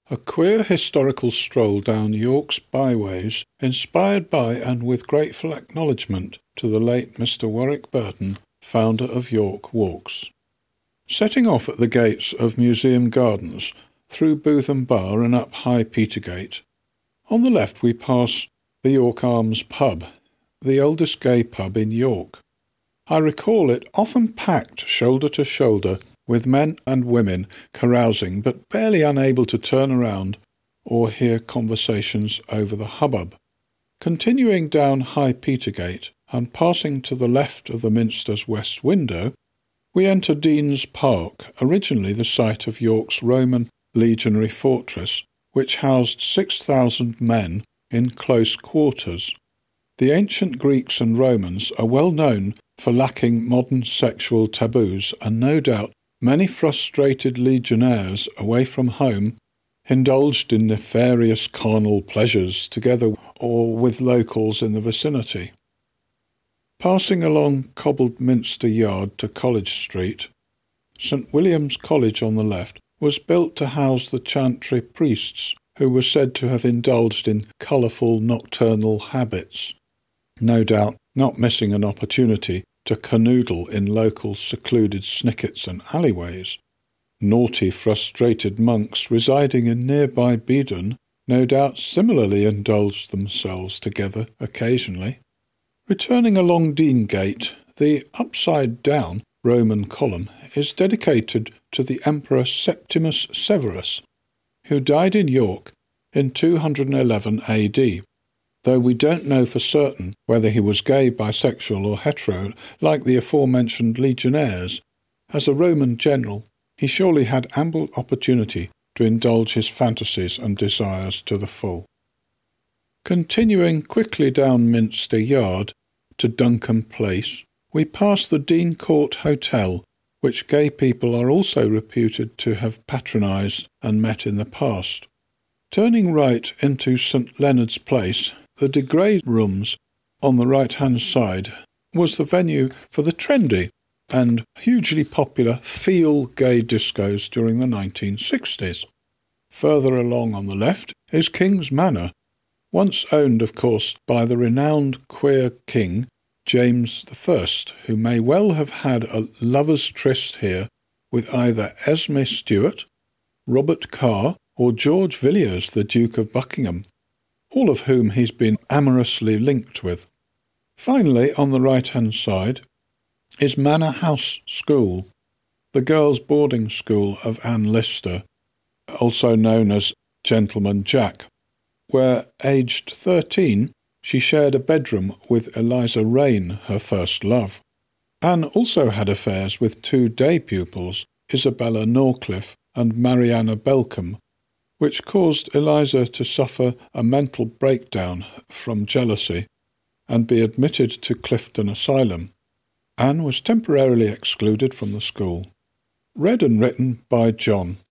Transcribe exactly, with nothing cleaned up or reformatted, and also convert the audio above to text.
A queer historical stroll down York's byways, inspired by and with grateful acknowledgment to the late Mister Warwick Burton, founder of York Walks. Setting off at the gates of Museum Gardens, through Bootham Bar and up High Petergate, on the left we pass the York Arms pub, the oldest gay pub in York. I recall it often packed shoulder to shoulder with men and women carousing but barely unable to turn around or hear conversations over the hubbub. Continuing down High Petergate and passing to the left of the Minster's west window, we enter Dean's Park, originally the site of York's Roman legionary fortress, which housed six thousand men in close quarters. The ancient Greeks and Romans are well known for lacking modern sexual taboos, and no doubt many frustrated legionnaires away from home indulged in nefarious carnal pleasures together or with locals in the vicinity. Passing along cobbled Minster Yard to College Street, St William's College on the left was built to house the chantry priests who were said to have indulged in colourful nocturnal habits, no doubt not missing an opportunity to canoodle in local secluded snickets and alleyways. Naughty, frustrated monks residing in nearby Beedon no doubt similarly indulged themselves together occasionally. Returning along Deangate, the upside-down Roman column is dedicated to the Emperor Septimus Severus, who died in York in two hundred eleven A D, though we don't know for certain whether he was gay, bisexual or hetero like the aforementioned legionnaires. As a Roman general, he surely had ample opportunity to indulge his fantasies and desires to the full. Continuing quickly down Minster Yard to Duncan Place, we pass the Dean Court Hotel, which gay people are also reputed to have patronised and met in the past. Turning right into St Leonard's Place, the De Grey Rooms on the right-hand side was the venue for the trendy and hugely popular Feel gay discos during the nineteen sixties. Further along on the left is King's Manor, once owned, of course, by the renowned queer king James the First, who may well have had a lover's tryst here with either Esme Stewart, Robert Carr, or George Villiers, the Duke of Buckingham, all of whom he's been amorously linked with. Finally, on the right-hand side, is Manor House School, the girls' boarding school of Anne Lister, also known as Gentleman Jack, where, aged thirteen, she shared a bedroom with Eliza Rain, her first love. Anne also had affairs with two day pupils, Isabella Norcliffe and Mariana Belcombe, which caused Eliza to suffer a mental breakdown from jealousy and be admitted to Clifton Asylum. Anne was temporarily excluded from the school. Read and written by John.